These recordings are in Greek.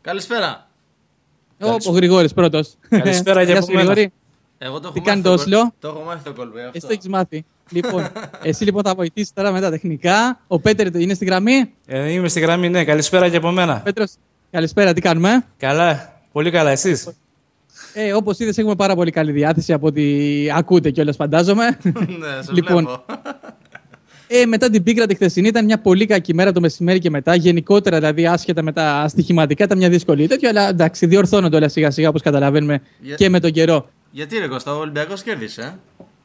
Καλησπέρα. Ο Γρηγόρης πρώτος. Καλησπέρα για από μένα. Εγώ το Τι κάνει το Όσλο? Το έχω μάθει το κόλπο. Εσύ το έχεις μάθει. Λοιπόν, εσύ λοιπόν θα βοηθήσεις τώρα με τα τεχνικά. Ο Πέτερ είναι στη γραμμή. Είμαι στη γραμμή, ναι. Καλησπέρα και από μένα. Πέτρος, καλησπέρα, τι κάνουμε? Καλά, πολύ καλά, εσείς? Όπως είδες, έχουμε πάρα πολύ καλή διάθεση από ό,τι ακούτε κιόλας, φαντάζομαι. Ναι, σε Λοιπόν, βλέπω. μετά την πίκρα τη χθεσινή ήταν μια πολύ κακή μέρα το μεσημέρι και μετά. Γενικότερα, δηλαδή, άσχετα με τα στοιχηματικά, ήταν μια δύσκολη τέτοιο. Αλλά εντάξει, διορθώνονται όλα σιγά-σιγά όπως καταλαβαίνουμε και με τον καιρό. Γιατί ρε Κώστα, ο Ολυμπιακός κέρδισε.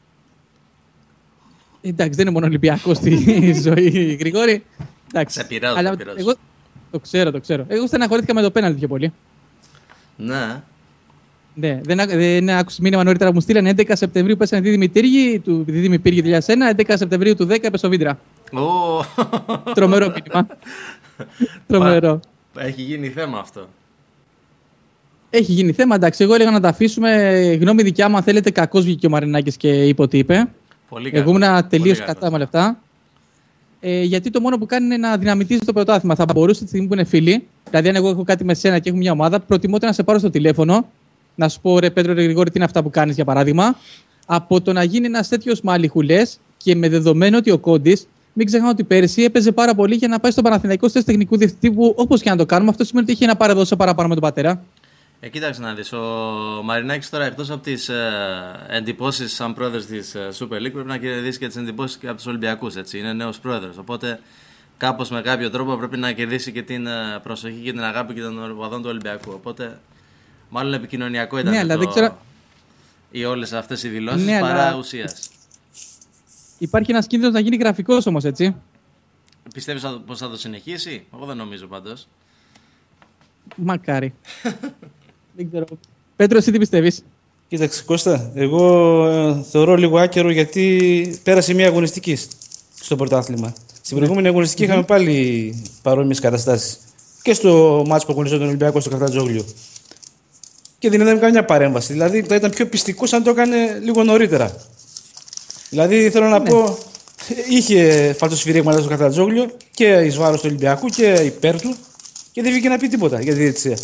Εντάξει, δεν είναι μόνο Ολυμπιακός στη ζωή, Γρηγόρη. Εντάξει. Σε πειράζω, Αλλά σε πειράζω. εγώ το ξέρω. Εγώ στεναχωρήθηκα με το πέναλτι πιο πολύ. Ναι. Ναι, δεν άκουσα μήνυμα νωρίτερα που μου στείλανε 11 Σεπτεμβρίου πέσανε δίδυμη Πύργη, του δίδυμη Πύργη 2001, 11 Σεπτεμβρίου του 10 έπεσε ο Βίντρα. Τρομερό μήνυμα. Τρομερό. Έχει γίνει θέμα αυτό. Έχει γίνει θέμα, εντάξει. Εγώ έλεγα να τα αφήσουμε. Γνώμη δικιά μου, αν θέλετε, κακός βγήκε ο Μαρινάκης και είπε ό,τι είπε. Πολύ Εγώ ήμουν κακός, τελείως πολύ κατά κακός. με όλα αυτά. Γιατί το μόνο που κάνει είναι να δυναμητίζει το πρωτάθλημα. Θα μπορούσε τη στιγμή που είναι φίλοι, δηλαδή αν εγώ έχω κάτι με σένα και έχω μια ομάδα, προτιμότερο να σε πάρω στο τηλέφωνο, να σου πω ρε Πέτρο, ρε Γρηγόρη, τι είναι αυτά που κάνεις για παράδειγμα, από το να γίνει ένας τέτοιος μαλλιχουλές και με δεδομένο ότι ο Κόντης, μην ξεχνάμε ότι πέρσι έπαιζε πάρα πολύ για να πάει στο Παναθηναϊκό στη θέση τεχνικού διευθυντή, που όπως και να το κάνουμε, αυτό σημαίνει ότι είχε ένα παραδόση παραπάνω με τον πατέρα. Κοίταξε να δεις, ο Μαρινάκης τώρα εκτός από τις εντυπώσεις σαν πρόεδρος της Super League πρέπει να κερδίσει και τις εντυπώσεις και από τους Ολυμπιακούς, έτσι. Είναι νέος πρόεδρος, οπότε κάπως με κάποιο τρόπο πρέπει να κερδίσει και την προσοχή και την αγάπη και των οπαδών του Ολυμπιακού. Οπότε μάλλον επικοινωνιακό ήταν Ναι, αλλά δεν ξέρω. οι όλες αυτές οι δηλώσεις Ναι, παρά αλλά ουσίας. Υπάρχει ένας κίνδυνος να γίνει γραφικός όμως, έτσι. Πιστεύεις πως θα το συνεχίσει? Εγώ δεν νομίζω πάντως. Μακάρι. Δεν ξέρω. Πέτρο, εσύ τι πιστεύεις? Κοίταξε Κώστα, εγώ θεωρώ λίγο άκερο γιατί πέρασε μια αγωνιστική στο πρωτάθλημα. Στην προηγούμενη αγωνιστική είχαμε πάλι παρόμοιες καταστάσεις. Και στο μάτς που αγωνιζόταν τον Ολυμπιακό στο Καφτατζόγλιο. Και δεν είδαμε καμιά παρέμβαση. Δηλαδή θα ήταν πιο πιστικός αν το έκανε λίγο νωρίτερα. Δηλαδή θέλω να πω, είχε φαλτοσφυρίγματα στο Καφτατζόγλιο και εις βάρος του Ολυμπιακού και υπέρ του και δεν βγήκε να πει τίποτα για τη διαιτησία.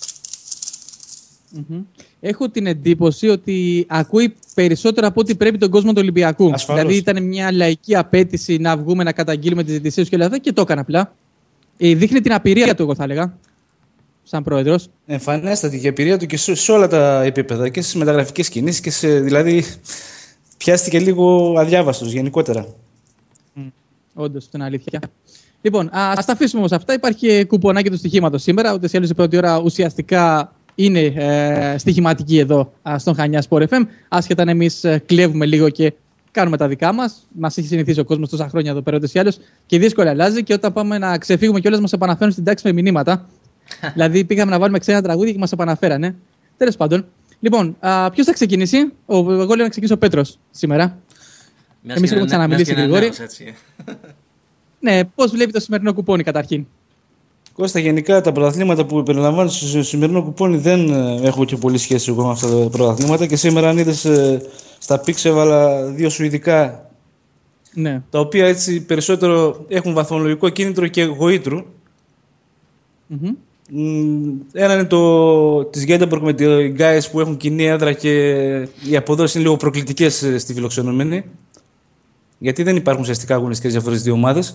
Έχω την εντύπωση ότι ακούει περισσότερο από ό,τι πρέπει τον κόσμο του Ολυμπιακού. Ασφαλώς. Δηλαδή ήταν μια λαϊκή απέτηση να βγούμε να καταγγείλουμε τις διαιτησίες και όλα αυτά και το έκανα απλά. Δείχνει την απειρία του, εγώ θα έλεγα, σαν πρόεδρος. Εμφανέστατη και εμπειρία του και σε όλα τα επίπεδα και στις μεταγραφικές κινήσεις και δηλαδή πιάστηκε λίγο αδιάβαστος γενικότερα. Όντως, αυτό είναι αλήθεια. Λοιπόν, ας τα αφήσουμε όμως αυτά. Υπάρχει και κουπονάκι του στοιχήματος σήμερα. Ούτε σε άλλως η πρώτη ώρα ουσιαστικά είναι στοιχηματική εδώ στον Χανιά Sport FM. Άσχετα αν εμείς κλέβουμε λίγο και κάνουμε τα δικά μας. Μας έχει συνηθίσει ο κόσμος τόσα χρόνια εδώ πέρα ούτως ή άλλως και δύσκολα αλλάζει. Και όταν πάμε να ξεφύγουμε κιόλας, μας επαναφέρουν στην τάξη με μηνύματα. Δηλαδή, πήγαμε να βάλουμε ξένα τραγούδια και μας επαναφέρανε. Τέλος πάντων. Λοιπόν, ποιος θα ξεκινήσει? Εγώ λέω να ξεκινήσει ο Πέτρος σήμερα. Εμείς έχουμε ξαναμιλήσει, Γρηγόρη. Ναι, πώς βλέπει το σημερινό κουπόνι καταρχήν? Κώστα, γενικά τα πρωταθλήματα που περιλαμβάνουν στο σημερινό κουπόνι δεν έχω και πολύ σχέση εγώ με αυτά τα πρωταθλήματα και σήμερα αν είδες στα πίξ έβαλα 2 σουηδικά, Ναι. τα οποία έτσι περισσότερο έχουν βαθμολογικό κίνητρο και γοήτρου. Ένα είναι της Γκέντεμπορκ με τη Γκάις που έχουν κοινή έδρα και οι αποδόσεις είναι λίγο προκλητικές στη φιλοξενούμενη, γιατί δεν υπάρχουν ουσιαστικά αγωνιστικές για αυτές τις δύο ομάδες.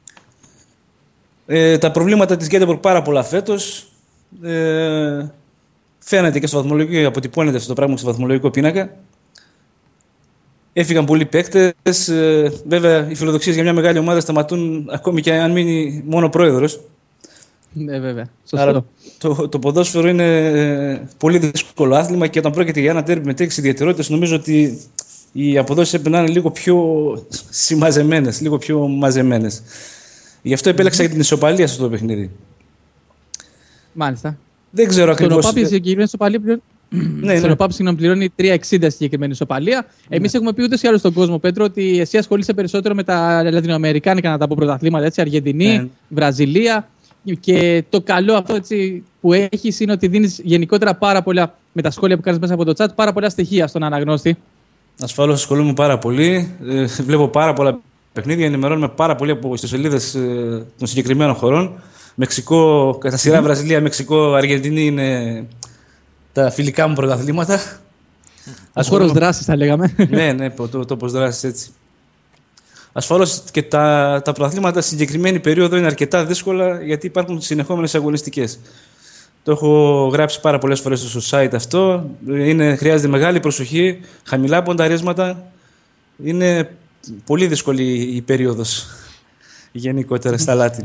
Τα προβλήματα της Γκέντεμπορκ πάρα πολλά φέτος. Φαίνεται και στο βαθμολογικό, αποτυπώνεται αυτό το πράγμα στο βαθμολογικό πίνακα. Έφυγαν πολλοί παίκτες. Βέβαια, οι φιλοδοξίες για μια μεγάλη ομάδα σταματούν ακόμη και αν μείνει μόνο πρόεδρος. Ναι, βέβαια. Σωστό. Άρα το ποδόσφαιρο είναι πολύ δύσκολο άθλημα και όταν πρόκειται για ένα τέρμι με τέτοιες ιδιαιτερότητες, νομίζω ότι οι αποδόσεις έπρεπε να είναι λίγο πιο συμμαζεμένες, λίγο πιο μαζεμένες. Γι' αυτό επέλεξα για την ισοπαλία σε αυτό το παιχνίδι. Μάλιστα. Δεν ξέρω Στον ακριβώς. ΟΠΑΠ η συγκεκριμένη ισοπαλία στον ΟΠΑΠ πληρώνει 3,60 συγκεκριμένη ισοπαλία. Εμείς έχουμε πει ούτως ή άλλως στον κόσμο, Πέτρο, ότι εσύ ασχολείσαι περισσότερο με τα λατινοαμερικάνικα, να τα πω, πρωταθλήματα, έτσι, Αργεντινή, Βραζιλία. Και το καλό αυτό, έτσι, που έχεις είναι ότι δίνεις γενικότερα πάρα πολλά, με τα σχόλια που κάνεις μέσα από το chat, πάρα πολλά στοιχεία στον αναγνώστη. Ασφαλώς ασχολούμαι πάρα πολύ. Βλέπω πάρα πολλά παιχνίδια, ενημερώνουμε πάρα πολύ από τις σελίδες των συγκεκριμένων χωρών. Μεξικό, κατά σειρά Βραζιλία, Μεξικό, Αργεντινή είναι τα φιλικά μου πρωταθλήματα. Ο χώρος δράσης θα λέγαμε. Ναι, τόπος δράσης έτσι. Ασφαλώς και τα πρωταθλήματα στη συγκεκριμένη περίοδο είναι αρκετά δύσκολα γιατί υπάρχουν συνεχόμενες αγωνιστικές. Το έχω γράψει πάρα πολλές φορές στο site αυτό. Χρειάζεται μεγάλη προσοχή, χαμηλά πονταρίσματα. Είναι πολύ δύσκολη η περίοδος γενικότερα στα Latin.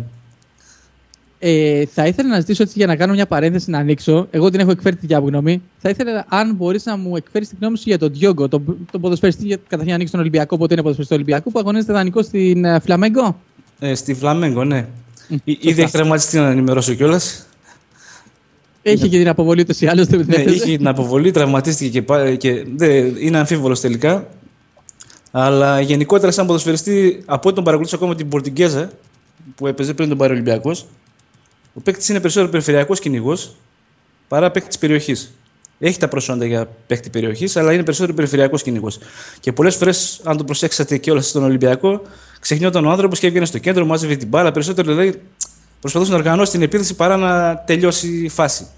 Θα ήθελα να ζητήσω έτσι για να κάνω μια παρένθεση να ανοίξω. Εγώ την έχω εκφέρει τη διάγνωμη. Θα ήθελα, αν μπορείς να μου εκφέρεις την γνώμη σου για τον Διόγκο, τον ποδοσφαιριστή, καταρχήν να ανοίξει τον Ολυμπιακό, πότε είναι ποδοσφαιριστή του Ολυμπιακού, που αγωνίζεται δανεικό στην Φλαμέγκο. Στη Φλαμέγκο, ναι. Ήδη έχει τραυματιστεί να ενημερώσω κιόλας. Έχει και την αποβολή ούτως ή άλλως. Ναι, είχε την αποβολή, τραυματίστηκε και είναι αμφίβολος τελικά. Αλλά γενικότερα, σαν ποδοσφαιριστή, από ό,τι τον παρακολουθούσα ακόμα την Πορτιγκέζα, που έπαιζε πριν τον πάρει ο Ολυμπιακός, ο παίκτης είναι περισσότερο περιφερειακός κυνηγός παρά παίκτης περιοχής. Έχει τα προσόντα για παίκτη περιοχής, αλλά είναι περισσότερο περιφερειακός κυνηγός. Και πολλές φορές, αν το προσέξατε και όλα στον Ολυμπιακό, ξεχνιόταν ο άνθρωπος και έβγαινε στο κέντρο, μάζευε την μπάλα. Περισσότερο δηλαδή προσπαθούσε να οργανώσει την επίθεση παρά να τελειώσει η φάση.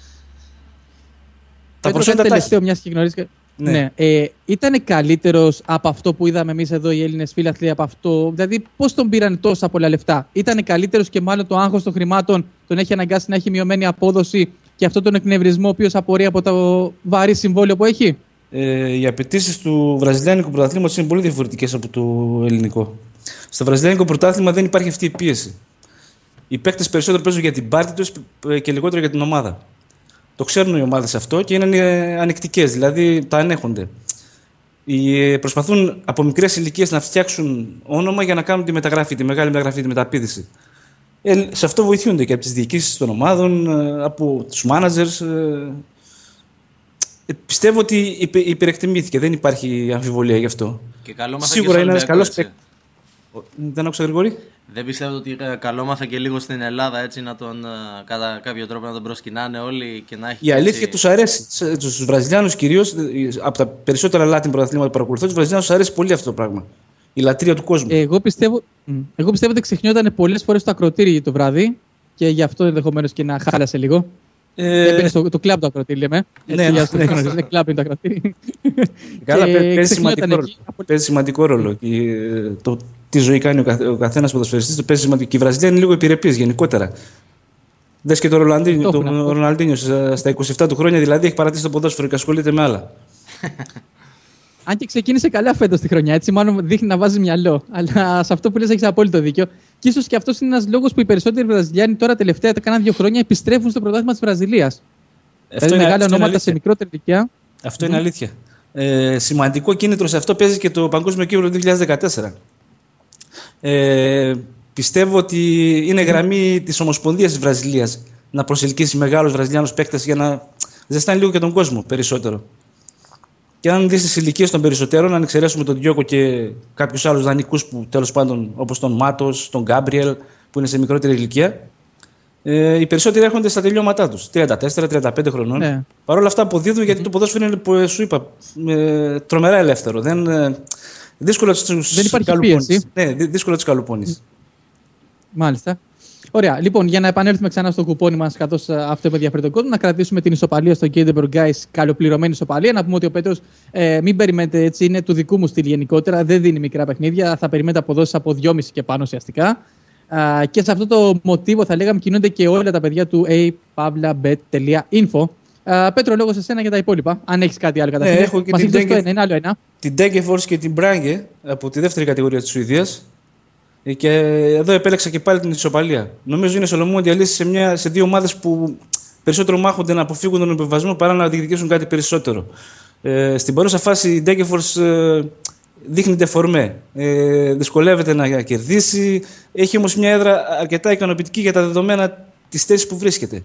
Τα προσόντα τελευταίο, μιας και γνωρίζεις. Ναι. Ήταν καλύτερος από αυτό που είδαμε εμείς εδώ οι Έλληνες φίλαθλοι από αυτό? Δηλαδή, πώς τον πήραν τόσα πολλά λεφτά? Ήταν καλύτερος και μάλλον το άγχος των χρημάτων τον έχει αναγκάσει να έχει μειωμένη απόδοση και αυτό τον εκνευρισμό ο οποίος απορρέει από το βαρύ συμβόλαιο που έχει? Οι απαιτήσεις του βραζιλιάνικου πρωταθλήματος είναι πολύ διαφορετικές από το ελληνικό. Στο βραζιλιάνικο πρωτάθλημα δεν υπάρχει αυτή η πίεση. Οι παίκτες περισσότερο παίζουν για την πάρτη τους και λιγότερο για την ομάδα. Το ξέρουν οι ομάδες αυτό και είναι ανεκτικές, δηλαδή τα ανέχονται. Προσπαθούν από μικρές ηλικίες να φτιάξουν όνομα για να κάνουν τη μεταγραφή, τη μεγάλη μεταγραφή, τη μεταπίδηση. Σε αυτό βοηθούνται και από τις διοικήσεις των ομάδων, από τους managers. Πιστεύω ότι υπερεκτιμήθηκε, δεν υπάρχει αμφιβολία γι' αυτό. Και καλό σίγουρα είναι ένας καλός παίκτης. Δεν άκουσα, Γρηγόρη. Δεν πιστεύω ότι καλόμαθα και λίγο στην Ελλάδα έτσι να τον κατά κάποιο τρόπο να τον προσκυνάνε όλοι και να έχει. Η αλήθεια τους αρέσει. Τους Βραζιλιάνους κυρίως, από τα περισσότερα Latin πρωταθλήματα που παρακολουθώ, τους Βραζιλιάνους τους αρέσει πολύ αυτό το πράγμα. Η λατρεία του κόσμου. Εγώ πιστεύω ότι ξεχνιόταν πολλές φορές το ακροτήρι το βράδυ και γι' αυτό ενδεχομένως και να χάλασε λίγο. Έπαιρνε το κλαμπ το ακροτήρι, λέμε. Ναι, είναι κλαμπ είναι το ακροτήρι. Καλά, παίζει σημαντικό ρόλο. Τι ζωή κάνει ο καθένας ποδοσφαιριστής, το παίζει σημαντικό. Και η Βραζιλία είναι λίγο επιρρεπής γενικότερα. Δες και τον Ροναλντίνιο στα 27 του χρόνια, δηλαδή έχει παρατήσει το ποδόσφαιρο και ασχολείται με άλλα. Αν και ξεκίνησε καλά φέτος τη χρονιά, έτσι μάλλον δείχνει να βάζει μυαλό. Αλλά σε αυτό που λες έχεις απόλυτο δίκιο. Και ίσως και αυτός είναι ένας λόγος που οι περισσότεροι Βραζιλιάνοι τώρα τελευταία τα κάνα 2 χρόνια επιστρέφουν στο πρωτάθλημα της Βραζιλίας. Δηλαδή μεγάλα ονόματα σε μικρότερη ηλικία. Αυτό είναι αλήθεια. Σημαντικό κίνητρο σε αυτό παίζει και το Παγκόσμιο Κύπελλο του 2014. Πιστεύω ότι είναι γραμμή της Ομοσπονδίας της Βραζιλίας να προσελκύσει μεγάλους Βραζιλιάνους παίκτες για να ζεστάνει λίγο και τον κόσμο περισσότερο. Και αν δεις τις ηλικίες των περισσότερων, αν εξαιρέσουμε τον Διόκο και κάποιους άλλους δανεικούς που τέλος πάντων, όπως τον Μάτος, τον Γκάμπριελ, που είναι σε μικρότερη ηλικία, οι περισσότεροι έρχονται στα τελειώματά τους, 34-35 χρονών. Ναι. Παρ' όλα αυτά αποδίδουν γιατί το ποδόσφαιρο είναι, που σου είπα, τρομερά ελεύθερο. Δύσκολο τους καλουπώνεις. Ναι, δύσκολο τους καλουπώνεις. Μάλιστα. Ωραία. Λοιπόν, για να επανέλθουμε ξανά στο κουπόνι μας, καθώς αυτό με ενδιαφέρει τον κόσμο, να κρατήσουμε την ισοπαλία στο Gateborg Guys, καλοπληρωμένη ισοπαλία. Να πούμε ότι ο Πέτρος, μην περιμένετε έτσι, είναι του δικού μου στυλ γενικότερα. Δεν δίνει μικρά παιχνίδια. Θα περιμένετε αποδόσεις από 2,5 και πάνω ουσιαστικά. Και σε αυτό το μοτίβο θα λέγαμε κινούνται και όλα τα παιδιά του apavlabet.info. Πέτρο, λόγω σε σένα για τα υπόλοιπα. Αν έχεις κάτι άλλο καταρχήν. Έχω και την Degeforce και την Brange από τη δεύτερη κατηγορία της Σουηδίας. Και εδώ επέλεξα και πάλι την ισοπαλία. Νομίζω είναι Σολομού διαλύσει σε δύο ομάδες που περισσότερο μάχονται να αποφύγουν τον υποβιβασμό παρά να διεκδικήσουν κάτι περισσότερο. Στην παρούσα φάση η Degeforce δείχνει τεφορμέ. Δυσκολεύεται να κερδίσει. Έχει όμως μια έδρα αρκετά ικανοποιητική για τα δεδομένα της θέσης που βρίσκεται.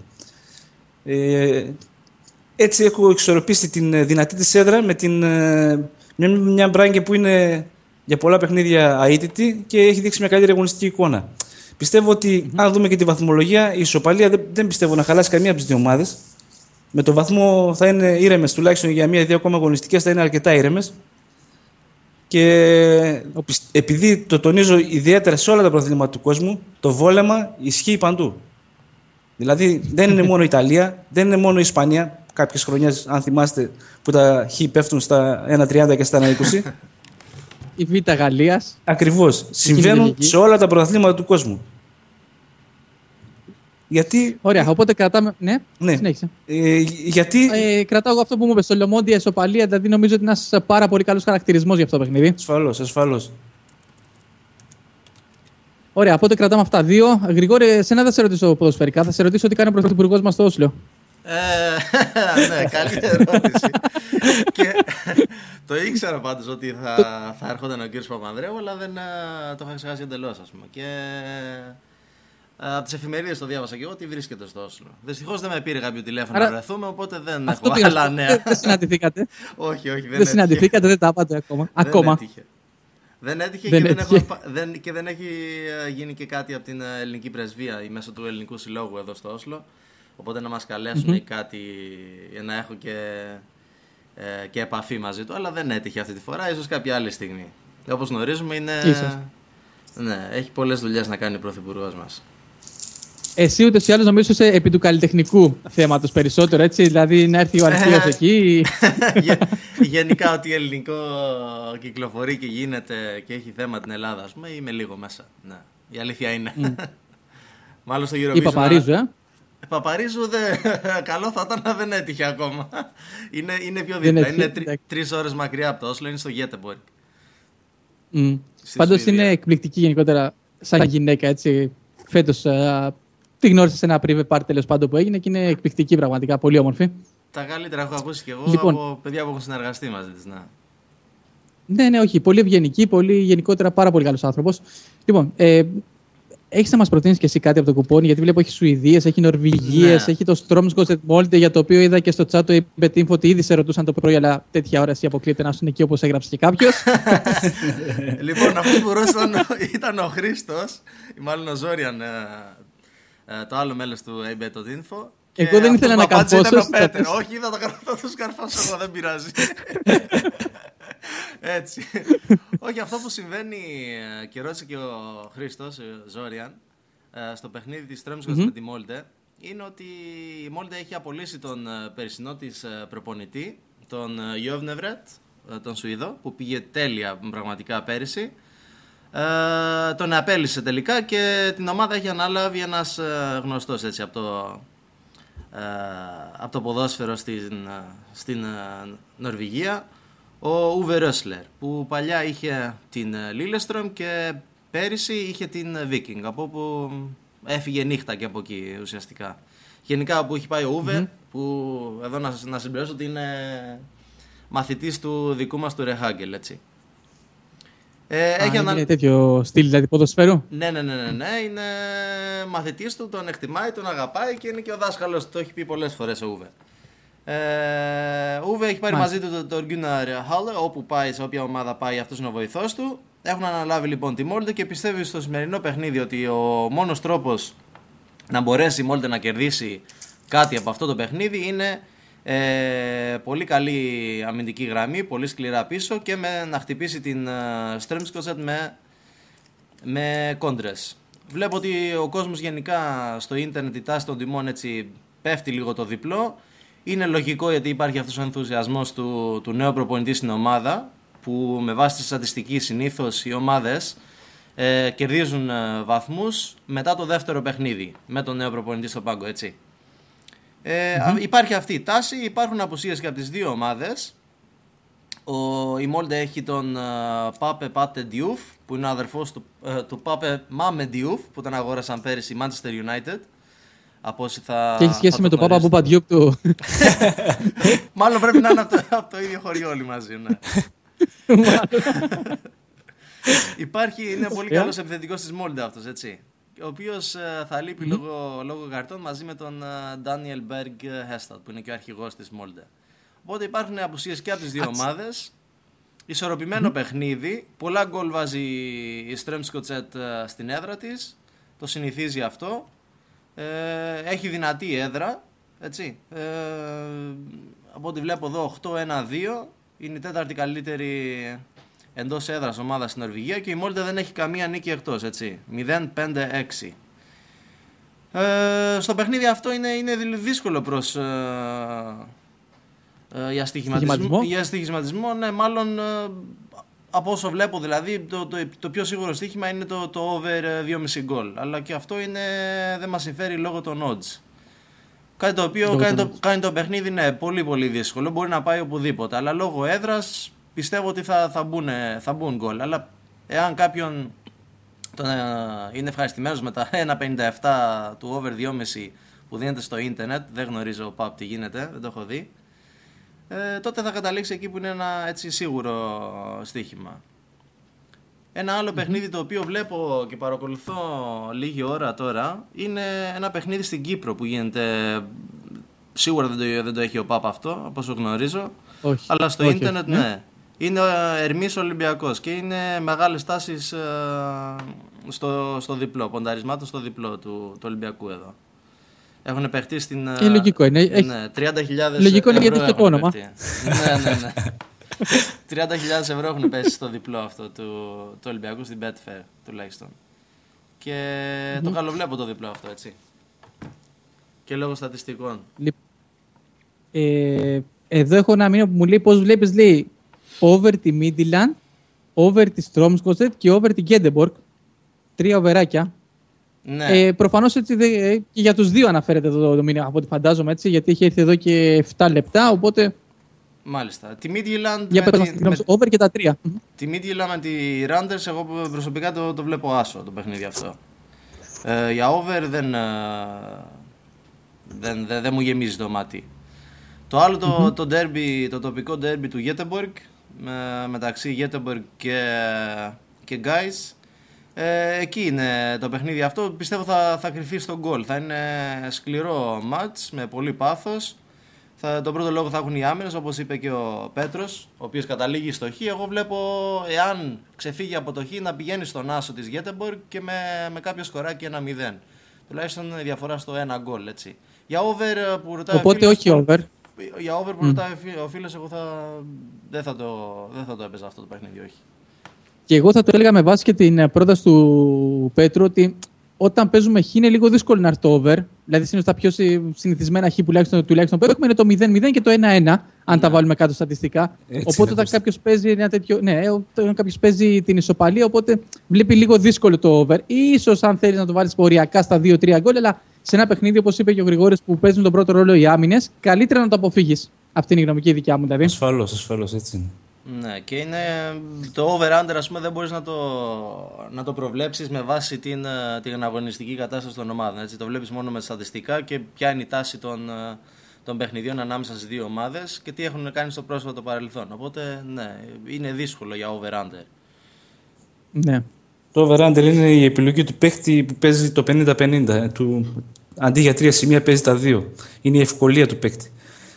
Έτσι έχω εξορροπήσει την δυνατή της έδρα με μια Μπράγκε που είναι για πολλά παιχνίδια αίτητη και έχει δείξει μια καλύτερη αγωνιστική εικόνα. Πιστεύω ότι αν δούμε και τη βαθμολογία, η ισοπαλία δεν πιστεύω να χαλάσει καμία από τις δύο ομάδες. Με το βαθμό θα είναι ήρεμες, τουλάχιστον για μία-δύο ακόμα αγωνιστικές θα είναι αρκετά ήρεμες. Και επειδή το τονίζω ιδιαίτερα σε όλα τα πρωταθλήματα του κόσμου, το βόλεμα ισχύει παντού. Δηλαδή δεν είναι μόνο η Ιταλία, δεν είναι μόνο η Ισπανία. Κάποιες χρονιές, αν θυμάστε, που τα χ πέφτουν στα 1,30 και στα 1,20. Η Β' Γαλλίας. Ακριβώς. Συμβαίνουν σε όλα τα πρωταθλήματα του κόσμου. Γιατί... Ωραία, οπότε κρατάμε. Ναι, ναι. Συνέχισε. Γιατί... κρατάω εγώ αυτό που μου είπε. Στο Λεμόντια ισοπαλία, δηλαδή νομίζω ότι είναι ένας πάρα πολύ καλός χαρακτηρισμός για αυτό το παιχνίδι. Ασφαλώς. Ωραία, οπότε κρατάμε αυτά. 2. Γρηγόρη, εσένα δεν σε ρωτήσω ποδοσφαιρικά, θα σε ρωτήσω τι κάνει ο πρωθυπουργός μας στο Όσλο. Ναι, καλή ερώτηση. Και το ήξερα πάντως ότι θα έρχονταν ο κύριος Παπανδρέου, αλλά δεν το είχα ξεχάσει εντελώς, ας πούμε. Και από τις εφημερίδες το διάβασα και εγώ ότι βρίσκεται στο Όσλο. Δυστυχώς δεν με πήρε κάποιο τηλέφωνο να βρεθούμε, οπότε δεν έχω άλλα νέα. Δεν συναντηθήκατε. Όχι, δεν συναντηθήκατε, δεν τα είπατε ακόμα. Δεν έτυχε και δεν έχει γίνει και κάτι από την ελληνική πρεσβεία ή μέσω του ελληνικού συλλόγου εδώ στο Όσλο. Οπότε να μας καλέσουν ή κάτι για να έχω και επαφή μαζί του. Αλλά δεν έτυχε αυτή τη φορά, ίσως κάποια άλλη στιγμή. Όπως γνωρίζουμε ναι, έχει πολλές δουλειές να κάνει ο πρωθυπουργός μας. Εσύ ούτως ή άλλως νομίζω είσαι επί του καλλιτεχνικού θέματος περισσότερο, έτσι, δηλαδή να έρθει ο αρχαίος εκεί. Γενικά ότι ελληνικό κυκλοφορεί και γίνεται και έχει θέμα την Ελλάδα, ας πούμε, είμαι λίγο μέσα. Ναι, η αλήθεια είναι. Μάλλον στο Eurovision. Η Παπαρίζου, Παπαρίζου, καλό θα ήταν να δεν έτυχε ακόμα. Είναι πιο δίπλα, είναι 3 ώρες μακριά από το Όσλο, είναι στο Γέτεμπορκ. Πάντως είναι εκπληκτική γενικότερα σαν γυναίκα, έτσι, φέτος. Τη γνώρισα σε ένα private party τέλος πάντων που έγινε και είναι εκπληκτική πραγματικά, πολύ όμορφη. Τα καλύτερα έχω ακούσει και εγώ από παιδιά που έχουν συνεργαστεί μαζί της. Ναι, όχι. Πολύ ευγενική, πολύ γενικότερα πάρα πολύ καλός άνθρωπος. Λοιπόν, έχεις να μας προτείνεις και εσύ κάτι από το κουπόνι, γιατί βλέπω έχει Σουηδίες, έχει Νορβηγίες, έχει το Stromsgodset Molde, για το οποίο είδα και στο chat το είπε Info ότι ήδη σε ρωτούσαν το πρωί, αλλά τέτοια ώρα εσύ αποκλείεται να σου είναι εκεί όπως έγραψε και κάποιος. Λοιπόν, αυτός που ρώτησαν ήταν ο Χρήστος, ή μάλλον ο Ζόριαν, το άλλο μέλος του ABET.info. Εγώ δεν ήθελα να καρφώσω. Όχι, θα το σκαρφώσω εγώ, δεν πειράζει. Έτσι. Όχι, αυτό που συμβαίνει και ρώτησε και ο Χρήστος, Ζόριαν, στο παιχνίδι της Stromsgodset με τη Molde, είναι ότι η Molde έχει απολύσει τον περσινό της προπονητή, τον Γιόβνεβρετ, τον Σουηδό, που πήγε τέλεια πραγματικά πέρυσι. Τον απέλυσε τελικά και την ομάδα έχει ανάλαβει ένας γνωστός, έτσι, από το ποδόσφαιρο στην Νορβηγία, ο Ούβε Ρόσλερ, που παλιά είχε την Λίλεστρομ και πέρυσι είχε την Viking, από όπου έφυγε νύχτα και από εκεί ουσιαστικά. Γενικά που έχει πάει ο Ούβε, που εδώ να συμπληρώσω ότι είναι μαθητής του δικού μας του Ρεχάγκελ, έτσι. Είναι τέτοιο στυλ δηλαδή ποδοσφαίρου. Ναι, είναι μαθητής του, τον εκτιμάει, τον αγαπάει και είναι και ο δάσκαλος, το έχει πει πολλές φορές ο Ούβε. Ούβε έχει πάρει μαζί του τον Γκούναρ Χάλε, όπου πάει, σε όποια ομάδα πάει, αυτός είναι ο βοηθός του. Έχουν αναλάβει λοιπόν τη Molde και πιστεύει στο σημερινό παιχνίδι ότι ο μόνος τρόπος να μπορέσει η Molde να κερδίσει κάτι από αυτό το παιχνίδι είναι πολύ καλή αμυντική γραμμή, πολύ σκληρά πίσω και να χτυπήσει την Stromsgodset με κόντρες. Βλέπω ότι ο κόσμος γενικά στο ίντερνετ, η τάση των τιμών, έτσι πέφτει λίγο το διπλό. Είναι λογικό, γιατί υπάρχει αυτός ο ενθουσιασμός του νέου προπονητή στην ομάδα, που με βάση τη στατιστική συνήθως οι ομάδες κερδίζουν βαθμούς μετά το δεύτερο παιχνίδι με τον νέο προπονητή στο πάγκο, έτσι. Υπάρχει αυτή η τάση, υπάρχουν απουσίες και από τις δύο ομάδες. Η Molde έχει τον Pape Pate Diouf, που είναι ο αδερφός του Pape Mame Diouf, που τον αγόρασαν πέρυσι η Manchester United. Από όσοι και έχει σχέση με τον Πάπα Μπούπα Diop του. Μάλλον πρέπει να είναι από το ίδιο χωριό όλοι μαζί, ναι. Είναι πολύ καλός επιθετικός της Molde αυτός, έτσι, ο οποίος θα λείπει λόγω καρτών μαζί με τον Daniel Berg Hestad, που είναι και ο αρχηγός της Molde. Οπότε υπάρχουν απουσίες και από τις δύο ομάδες. Ισορροπημένο παιχνίδι, πολλά γκολ βάζει η Stromsgodset στην έδρα της, το συνηθίζει αυτό. Έχει δυνατή έδρα, έτσι. Από ό,τι βλέπω εδώ 8-1-2, είναι η τέταρτη καλύτερη εντός έδρας ομάδα στην Νορβηγία και η Molde δεν έχει καμία νίκη εκτός, έτσι. 0-5-6. Στο παιχνίδι αυτό είναι δύσκολο για στοιχηματισμό. Ναι, μάλλον από όσο βλέπω δηλαδή το πιο σίγουρο στοίχημα είναι το over 2,5 γκολ. Αλλά και αυτό δεν μας συμφέρει λόγω των odds. Κάτι το οποίο κάνει το παιχνίδι πολύ πολύ δύσκολο. Μπορεί να πάει οπουδήποτε. Αλλά λόγω έδρας πιστεύω ότι θα μπουν γκολ. Αλλά εάν κάποιον είναι ευχαριστημένος με τα 1,57 του over 2,5 που δίνεται στο ίντερνετ, δεν γνωρίζω τι γίνεται, δεν το έχω δει, τότε θα καταλήξει εκεί που είναι ένα έτσι σίγουρο στοίχημα. Ένα άλλο παιχνίδι το οποίο βλέπω και παρακολουθώ λίγη ώρα τώρα είναι ένα παιχνίδι στην Κύπρο που γίνεται. Σίγουρα δεν το έχει ο ΠΑΠ αυτό, από όσο γνωρίζω. Όχι, αλλά στο ίντερνετ ναι. Είναι Ερμής Ολυμπιακός και είναι μεγάλες τάσεις στο διπλό, πονταρισμάτων στο διπλό του Ολυμπιακού εδώ. Έχουν παιχτεί στην. Λογικό είναι. Ναι, 30.000 λογικό είναι γιατί έχει το όνομα. Ναι. 30.000 ευρώ έχουν πέσει στο διπλό αυτό του Ολυμπιακού στην Betfair τουλάχιστον. Και το καλοβλέπω το διπλό αυτό, έτσι. Και λόγω στατιστικών. Εδώ έχω ένα μήνυμα που μου λέει πώς βλέπεις, λέει, over τη Midland, over τη Stromskostet και over τη Göteborg. 3 οβεράκια. Ναι. Προφανώς έτσι και για τους δύο αναφέρεται εδώ το μήνυμα από ό,τι φαντάζομαι, έτσι, γιατί έχει έρθει εδώ και 7 λεπτά, οπότε. Μάλιστα. Τη Midland over και τα 3. Τη Midland με τη Randers, εγώ προσωπικά το βλέπω άσο το παιχνίδι αυτό. Για over δεν μου γεμίζει το μάτι. Το άλλο το derby, το τοπικό derby του Göteborg μεταξύ Göteborg και Guys. Εκεί είναι το παιχνίδι αυτό. Πιστεύω θα κρυφθεί στο γκολ. Θα είναι σκληρό μάτς με πολύ πάθος. Τον πρώτο λόγο θα έχουν οι άμυνες, όπως είπε και ο Πέτρος, ο οποίος καταλήγει στο Χ. Εγώ βλέπω, εάν ξεφύγει από το Χ, να πηγαίνει στον άσο της Göteborg και με κάποιο σκοράκι 1-0. Τουλάχιστον η διαφορά στο 1 γκολ, έτσι. Για over που ρωτάει. Οπότε ο φίλος, όχι over. Για over που ρωτάει ο φίλος, εγώ δεν θα το έπαιζα αυτό το παιχνίδι, όχι. Και εγώ θα το έλεγα με βάση και την πρόταση του Πέτρου ότι όταν παίζουμε Χ είναι λίγο δύσκολο να έρθει το over. Δηλαδή συνήθως τα πιο συνηθισμένα Χ τουλάχιστον που έχουμε είναι το 0-0 και το 1-1, αν τα βάλουμε κάτω στατιστικά. Έτσι, οπότε όταν κάποιος παίζει ένα τέτοιο. Ναι, όταν κάποιος παίζει την ισοπαλία, οπότε βλέπει λίγο δύσκολο το over. Ίσως αν θέλεις να το βάλεις οριακά στα 2-3 γκολ, αλλά σε ένα παιχνίδι, όπως είπε και ο Γρηγόρης, που παίζουν τον πρώτο ρόλο οι άμυνες, καλύτερα να το αποφύγεις. Αυτή είναι η γνωμική δικιά μου, δηλαδή. Ασφαλώς, έτσι είναι. Ναι, και είναι το over-under, ας πούμε, δεν μπορείς να το προβλέψεις με βάση την αγωνιστική κατάσταση των ομάδων. Έτσι. Το βλέπεις μόνο με στατιστικά και ποια είναι η τάση των παιχνιδιών ανάμεσα στις δύο ομάδες και τι έχουν κάνει στο πρόσφατο παρελθόν. Οπότε, ναι, είναι δύσκολο για over-under. Ναι. Το over-under είναι η επιλογή του παίχτη που παίζει το 50-50. Αντί για 3 σημεία παίζει τα 2. Είναι η ευκολία του παίχτη.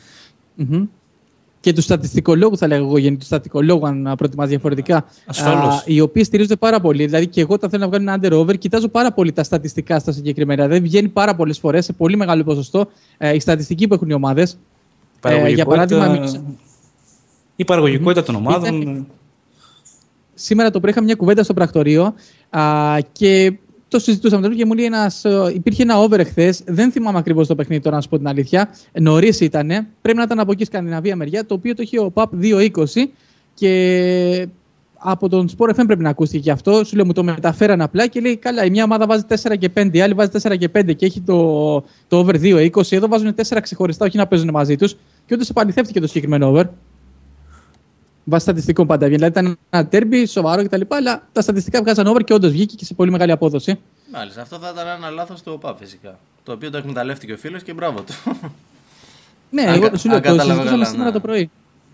Και του στατιστικολόγου, θα λέγω εγώ, γενικά του στατιστικολόγου, αν προτιμάς διαφορετικά. Ασφαλώς. Οι οποίοι στηρίζονται πάρα πολύ. Δηλαδή, και εγώ όταν θέλω να βγάλω ένα under-over, κοιτάζω πάρα πολύ τα στατιστικά στα συγκεκριμένα. Δεν βγαίνει πάρα πολλές φορές, σε πολύ μεγάλο ποσοστό, η στατιστική που έχουν οι ομάδες. Για παράδειγμα. Η παραγωγικότητα των ομάδων. Σήμερα το πρωί είχα μια κουβέντα στο πρακτορείο και το συζητούσαμε και μου λέει υπήρχε ένα over εχθές. Δεν θυμάμαι ακριβώς το παιχνίδι τώρα, να σου πω την αλήθεια. Νωρίς ήτανε. Πρέπει να ήταν από εκεί Σκανδιναβία μεριά. Το οποίο το είχε ο ΠΑΠ 2-20 και από τον Sport FM πρέπει να ακούστηκε και αυτό. Σου λέω, μου το μεταφέραν απλά και λέει: καλά, η μια ομάδα βάζει 4 και 5, η άλλη βάζει 4 και 5 και έχει το over 2-20. Εδώ βάζουν 4 ξεχωριστά, όχι να παίζουν μαζί τους. Και όντως επαληθεύτηκε το συγκεκριμένο over. Βάσει στατιστικών πάντα βγαίνει. Δηλαδή ήταν ένα τέρμπι, σοβαρό κτλ. Αλλά τα στατιστικά βγάζαν over και όντως βγήκε και σε πολύ μεγάλη απόδοση. Μάλιστα. Αυτό θα ήταν ένα λάθος του ΟΠΑ φυσικά. Το οποίο το εκμεταλλεύτηκε ο φίλος και μπράβο του. Ναι, εγώ σου λέω το συζητούσαμε σήμερα το πρωί.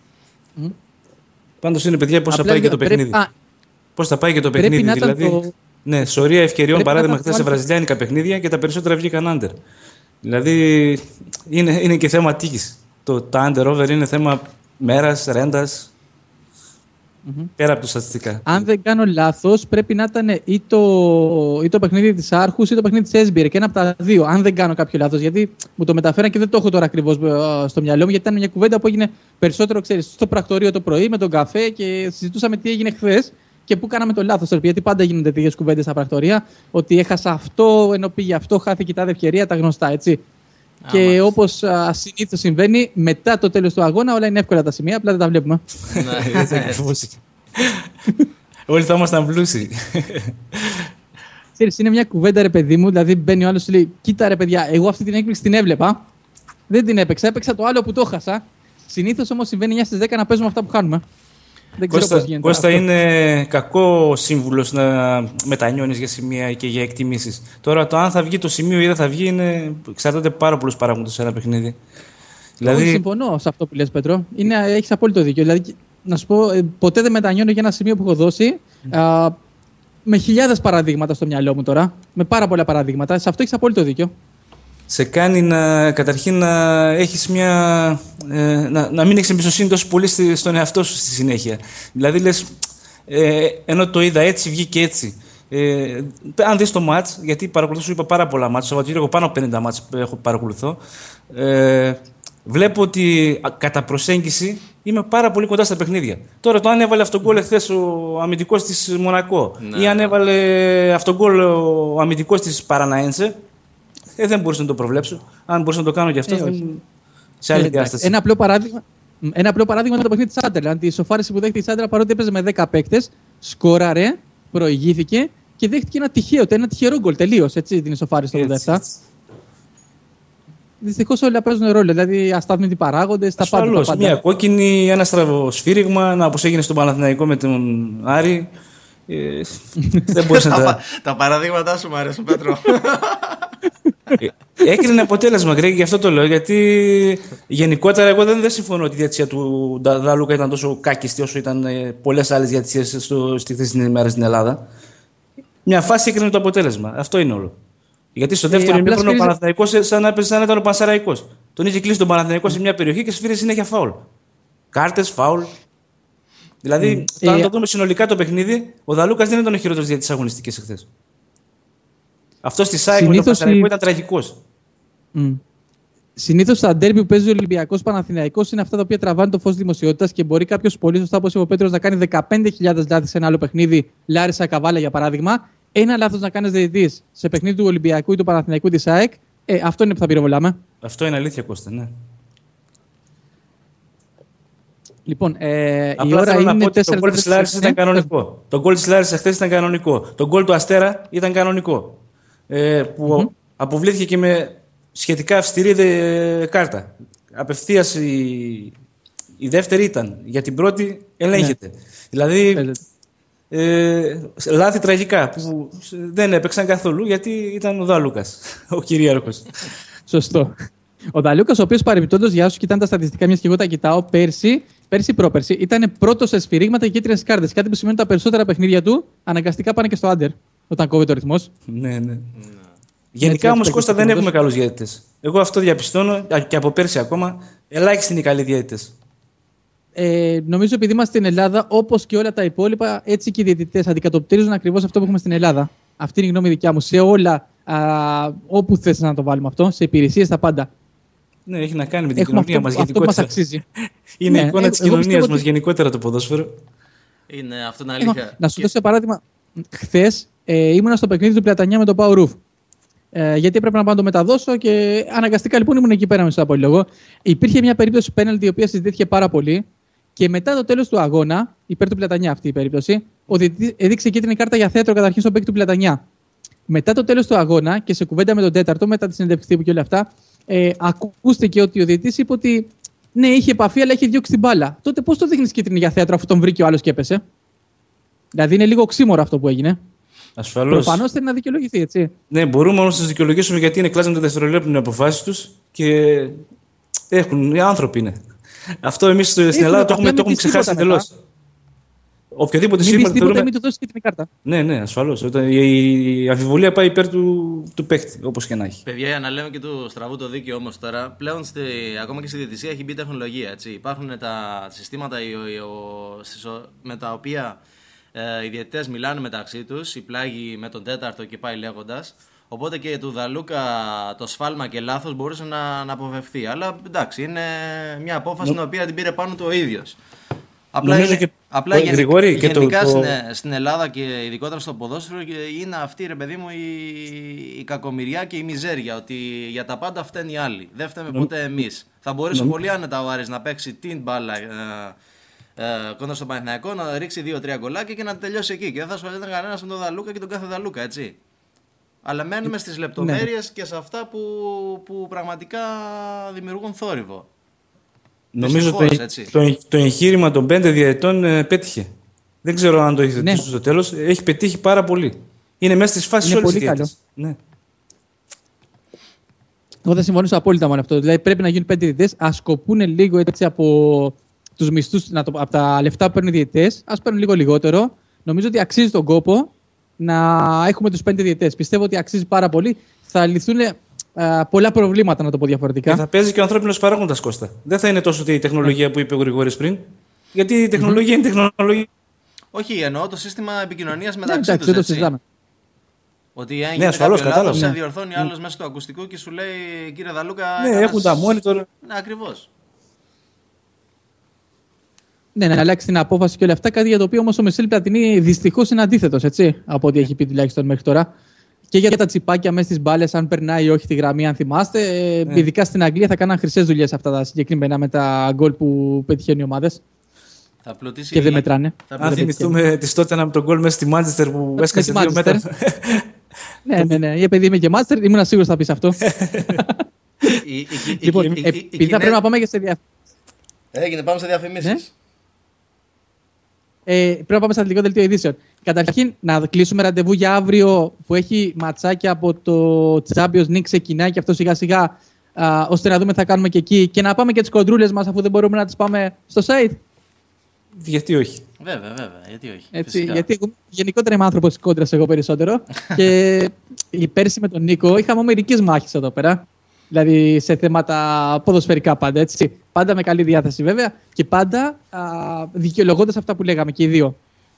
Πάντως είναι, παιδιά, πώς θα πάει και το παιχνίδι. Πώς θα πάει και το παιχνίδι, δηλαδή. Ναι, σωρία ευκαιριών, παράδειγμα, χθες σε βραζιλιάνικα παιχνίδια και τα περισσότερα βγήκαν άντερ. Δηλαδή είναι και θέμα τύχης. Τα under-over είναι θέμα μέρας, ρέντας. Πέρα από τα στατιστικά. Αν δεν κάνω λάθος, πρέπει να ήταν ή το παιχνίδι της Άρχους ή το παιχνίδι της Έσμπιερ. Και ένα από τα δύο. Αν δεν κάνω κάποιο λάθος. Γιατί μου το μεταφέραν και δεν το έχω τώρα ακριβώς στο μυαλό μου. Γιατί ήταν μια κουβέντα που έγινε περισσότερο, ξέρεις, στο πρακτορείο το πρωί με τον καφέ και συζητούσαμε τι έγινε χθες. και πού κάναμε το λάθος. Γιατί πάντα γίνονται τέτοιες κουβέντες στα πρακτορία, ότι έχασα αυτό, ενώ πήγε αυτό, χάθηκε η τάδε ευκαιρία, τα γνωστά έτσι. Και όπως συνήθως συμβαίνει, μετά το τέλος του αγώνα όλα είναι εύκολα τα σημεία, απλά δεν τα βλέπουμε. Όλοι θα ήμασταν πλούσιοι. Ξέρεις, είναι μια κουβέντα, ρε παιδί μου, δηλαδή μπαίνει ο άλλος και λέει: Κοίτα, ρε παιδιά, εγώ αυτή την έκπληξη την έβλεπα. Δεν την έπαιξα, έπαιξα το άλλο που το χάσα. Συνήθως όμως συμβαίνει 9 στις 10 να παίζουμε αυτά που χάνουμε. Δεν ξέρω πώς γίνεται. Κώστα, είναι κακό σύμβουλος να μετανιώνεις για σημεία και για εκτιμήσεις. Τώρα το αν θα βγει το σημείο ή δεν θα βγει εξαρτάται πάρα πολλούς παράγοντες σε ένα παιχνίδι. Δηλαδή... συμφωνώ σε αυτό που λες, Πέτρο. Έχεις απόλυτο δίκιο. Δηλαδή, να σου πω, ποτέ δεν μετανιώνω για ένα σημείο που έχω δώσει. Με χιλιάδες παραδείγματα στο μυαλό μου τώρα. Με πάρα πολλά παραδείγματα. Σε αυτό έχεις απόλυτο δίκιο. Σε κάνει καταρχήν να έχεις να μην έχεις εμπιστοσύνη τόσο πολύ στον εαυτό σου στη συνέχεια. Δηλαδή λες, ενώ το είδα έτσι, βγήκε έτσι. Αν δεις το μάτς, γιατί παρακολουθώ, σου είπα πάρα πολλά μάτς, Σαββατοκύριακο πάνω από 50 μάτς παρακολουθώ, βλέπω ότι κατά προσέγγιση είμαι πάρα πολύ κοντά στα παιχνίδια. Τώρα το αν έβαλε αυτόν γκολ εχθές ο αμυντικός της Μονακό ή αν έβαλε αυτόν γκολ ο αμυντικός της Παραναένσε, δεν μπορούσα να το προβλέψω. Αν μπορούσα να το κάνω και αυτό, σε άλλη διάσταση. Ένα απλό παράδειγμα είναι το παιχνίδι της Άντερλαντ. Η σοφάριση που δέχτηκε η Άντερλαντ, παρότι έπαιζε με 10 παίκτες, σκόραρε, προηγήθηκε και δέχτηκε ένα τυχερό γκολ. Τελείως, έτσι, την ισοφάριση το 87. Δυστυχώς όλα παίζουν ρόλο. Δηλαδή, αστάθμιτοι παράγοντες, τα πάντα. Μια κόκκινη, ένα στραβοσφύριγμα, όπως έγινε στον Παναθηναϊκό με τον Άρη. Δεν μπορούσε να τα παραδείγματά σου μου αρέσουν, Πέτρο. Έκρινε αποτέλεσμα, Γκρέγκ, γι' αυτό το λέω. Γιατί γενικότερα εγώ δεν συμφωνώ ότι η διαιτησία του Δαλούκα ήταν τόσο κάκιστη όσο ήταν πολλές άλλες διαιτησίες στη χθεσινή ημέρα στην Ελλάδα. Μια φάση έκρινε το αποτέλεσμα. Αυτό είναι όλο. Γιατί στο δεύτερο ημίχρονο ο Παναθηναϊκός σαν να ήταν ο Πανσεραϊκός. Τον είχε κλείσει τον Παναθηναϊκό σε μια περιοχή και σφύρε συνέχεια φάουλ. Κάρτες, φάουλ. Δηλαδή, αν το δούμε συνολικά το παιχνίδι, ο Δαλούκας δεν ήταν ο χειρότερος διαιτητής αγωνιστικής εχθές. Αυτό στη ΣΑΕΚ με τον Πανσεραϊκό ήταν τραγικός. Συνήθως τα ντέρμπι που παίζει ο Ολυμπιακός Παναθηναϊκός είναι αυτά τα οποία τραβάνε το φως δημοσιότητας και μπορεί κάποιος πολύ σωστά, όπως είπε ο Πέτρος, να κάνει 15.000 λάθη σε ένα άλλο παιχνίδι, Λάρισα Καβάλα για παράδειγμα. Ένα λάθος να κάνεις διαιτητής σε παιχνίδι του Ολυμπιακού ή του Παναθηναϊκού της ΑΕΚ, αυτό είναι που θα πυροβολάμε. Αυτό είναι αλήθεια, Κώστα, ναι. Λοιπόν, η ώρα είναι 4. Το γκολ της Λάρισσας ήταν κανονικό. Το γκολ της Λάρισσας χθες ήταν κανονικό. Το γκολ του Αστέρα ήταν κανονικό. Που αποβλήθηκε και με σχετικά αυστηρή κάρτα. Απευθείας η δεύτερη ήταν. Για την πρώτη ελέγχεται. Δηλαδή, λάθη τραγικά που δεν έπαιξαν καθόλου γιατί ήταν ο Δαλούκας, ο κυρίαρχος. Σωστό. Ο Δαλούκας, ο οποίος παρεμπιπτόντως, για όσους κοιτάνε τα στατιστικά, μιας και εγώ τα κοιτάω, πρόπερση, ήταν πρώτος σε σφυρίγματα και κίτρινες κάρτες. Κάτι που σημαίνει ότι τα περισσότερα παιχνίδια του αναγκαστικά πάνε και στο άντερ όταν κόβει το ρυθμός. Ναι. Γενικά όμως, Κώστα, δεν έχουμε καλούς διαιτητές. Εγώ αυτό διαπιστώνω και από πέρσι ακόμα. Ελάχιστοι είναι οι καλοί διαιτητές. Νομίζω επειδή είμαστε στην Ελλάδα, όπως και όλα τα υπόλοιπα, έτσι και οι διαιτητές αντικατοπτρίζουν ακριβώς αυτό που έχουμε στην Ελλάδα. Αυτή είναι η γνώμη δικιά μου. Σε όλα, όπου θες να το βάλουμε αυτό, σε υπηρεσίες, τα πάντα. Ναι, έχει να κάνει με την κοινωνία μας γενικότερα. Αυτό μας αξίζει. Είναι η εικόνα της κοινωνίας μας γενικότερα το ποδόσφαιρο. Είναι αυτό είναι αλήθεια. Να σου δώσω παράδειγμα. Χθες ήμουνα στο παιχνίδι του Πλατανιά με τον Πάο Ρουφ. Γιατί έπρεπε να πάω να το μεταδώσω και αναγκαστικά λοιπόν ήμουν εκεί πέρα με στον απολύλογο. Υπήρχε μια περίπτωση πέναλτι η οποία συζητήθηκε πάρα πολύ και μετά το τέλος του αγώνα, υπέρ του Πλατανιά αυτή η περίπτωση, ο διαιτητής έδειξε κίτρινη κάρτα για θέατρο καταρχήν στον παίκτη του Πλατανιά. Μετά το τέλος του αγώνα και σε κουβέντα με τον τέταρτο, μετά τη συνέντευξη τύπου και όλα αυτά, ακούστηκε ότι ο διαιτητής είπε ότι ναι, είχε επαφή, αλλά είχε διώξει την μπάλα. Τότε πώς το δείχνεις κίτρινη για θέατρο αφού τον βρήκε ο άλλος και έπεσε? Δηλαδή είναι λίγο οξύμορο αυτό που έγινε. Ασφαλώς. Προφανώς θέλει να δικαιολογηθεί, έτσι. Ναι, μπορούμε όμως να τους δικαιολογήσουμε γιατί είναι κλάσματα δευτερολέπτων οι αποφάσεις τους και οι άνθρωποι είναι. Αυτό εμείς στην Ελλάδα το έχουμε ξεχάσει εντελώς. Οποιοδήποτε σύμπαν θεωρούμε. Μην του δώσει κίτρινη κάρτα. Ναι, ασφαλώς. Η αμφιβολία πάει υπέρ του παίκτη, όπως και να έχει. Παιδιά, να λέμε και του στραβού το δίκαιο όμως τώρα. Πλέον ακόμα και στη διαιτησία έχει μπει τεχνολογία. Έτσι. Υπάρχουν τα συστήματα με τα οποία οι διαιτητές μιλάνε μεταξύ τους, η πλάγη με τον τέταρτο και πάει λέγοντας. Οπότε και του Δαλούκα το σφάλμα και λάθος μπορούσε να αποφευθεί. Αλλά εντάξει, είναι μια απόφαση την οποία την πήρε πάνω του ο ίδιος. Απλά Γρηγόρη, γενικά στην Ελλάδα και ειδικότερα στο ποδόσφαιρο είναι αυτή, ρε παιδί μου, η κακομοιριά και η μιζέρια. Ότι για τα πάντα φταίνει οι άλλοι. Δεν φταίμε ποτέ εμείς. Θα μπορούσε πολύ άνετα ο Άρης να παίξει την μπάλα κοντά στον Παναθηναϊκό, να ρίξει 2-3 γκολάκια και να τελειώσει εκεί. Και δεν θα ασχολείται κανένας με τον Δαλούκα και τον κάθε Δαλούκα, έτσι. Αλλά μένουμε στις λεπτομέρειες και σε αυτά που πραγματικά δημιουργούν θόρυβο. Νομίζω το εγχείρημα των 5 διαετών πέτυχε. Δεν ξέρω αν το έχει θετήσει στο τέλος. Έχει πετύχει πάρα πολύ. Είναι μέσα στις φάσεις όλες οι διαιτές. Ναι. Εγώ θα συμφωνήσω απόλυτα με αυτό. Δηλαδή πρέπει να γίνουν 5 διαιτές, ας σκοπούν λίγο έτσι από τους μισθούς, από τα λεφτά που παίρνουν οι διαιτές, ας παίρνουν λίγο λιγότερο. Νομίζω ότι αξίζει τον κόπο να έχουμε τους 5 διαιτές. Πιστεύω ότι αξίζει πάρα πολύ. Θα λυθούν πολλά προβλήματα, να το πω διαφορετικά. Και θα παίζει και ο ανθρώπινος παράγοντας, Κώστα. Δεν θα είναι τόσο η τεχνολογία που είπε ο Γρηγόρης πριν. Γιατί η τεχνολογία είναι τεχνολογία. Όχι, εννοώ το σύστημα επικοινωνίας μεταξύ τους. Ότι αν γίνει κάποιο λάθος, σε διορθώνει άλλος μέσα στο ακουστικό και σου λέει, κύριε Δαλούκα. Ναι, έχουν τα monitor. Ναι, ακριβώς. Ναι, να αλλάξει την απόφαση και όλα αυτά. Κάτι για το οποίο όμως ο Μισελ Πλατινί δυστυχώς είναι αντίθετος, έτσι, από ό,τι έχει πει τουλάχιστον μέχρι τώρα. Και για τα τσιπάκια μέσα στις μπάλες, αν περνάει ή όχι τη γραμμή, αν θυμάστε. Ειδικά στην Αγγλία θα κάναν χρυσές δουλειές αυτά τα συγκεκριμένα με τα γκολ που πετυχαίνουν οι ομάδες. Θα πλωτήσει και δεν μετράνε. Αν θυμηθούμε τη τότε με τον γκολ μέσα στη Μάντσεστερ που έσκασε 2 μέτρα. Ναι. Επειδή είμαι και Μάντσεστερ, ήμουν σίγουρος θα πεις αυτό. Λοιπόν, επειδή θα πρέπει να πάμε και σε διαφημίσεις. Έγινε, πάμε σε διαφημίσεις. Πρέπει να πάμε στα αθλητικό δελτίο ειδήσεων. Καταρχήν, να κλείσουμε ραντεβού για αύριο που έχει ματσάκια από το Champions League, ξεκινάει και αυτό σιγά σιγά, ώστε να δούμε τι θα κάνουμε και εκεί και να πάμε και τις κοντρούλες μας αφού δεν μπορούμε να τις πάμε στο site. Γιατί όχι. Βέβαια, γιατί όχι. Έτσι, γιατί γενικότερα είμαι άνθρωπος της κόντρας εγώ περισσότερο και πέρσι με τον Νίκο είχαμε μερικές μάχες εδώ πέρα. Δηλαδή σε θέματα ποδοσφαιρικά πάντα, έτσι. Πάντα με καλή διάθεση βέβαια και πάντα δικαιολογώντας αυτά που λέγαμε και οι δύο.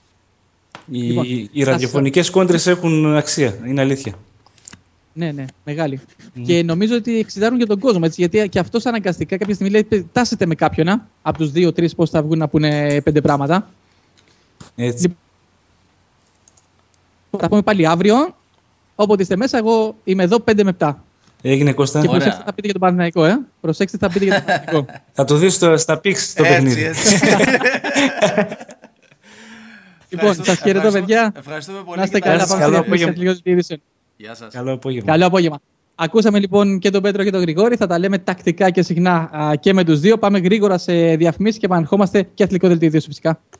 Οι ραδιοφωνικές κόντρες έχουν αξία, είναι αλήθεια. Ναι, μεγάλη. Και νομίζω ότι εξητάρουν και τον κόσμο, έτσι, γιατί και αυτός αναγκαστικά κάποια στιγμή λέει τάσετε με κάποιον από τους 2-3 πώς θα βγουν να πούνε 5 πράγματα. Έτσι. Θα πούμε πάλι αύριο, όποτε είστε μέσα, εγώ είμαι εδώ 5 με 7. Έγινε, Κώστα. Και προσέξτε θα πείτε για τον Παναθηναϊκό, Προσέξτε θα πείτε για τον Παναθηναϊκό. Θα το δεις στα πίξ το παιχνίδι. Έτσι. Λοιπόν, σας χαιρετώ, παιδιά. Ευχαριστούμε πολύ. Να είστε καλά, πάμε σε διαφημίσεις. Γεια σας. Καλό απόγευμα. Καλό απόγευμα. Ακούσαμε λοιπόν και τον Πέτρο και τον Γρηγόρη. Θα τα λέμε τακτικά και συχνά και με τους δύο. Πάμε γρήγορα σε διαφημίσεις και επανερχόμαστε και αθλητικό δελτίο ειδήσεων φυσικά.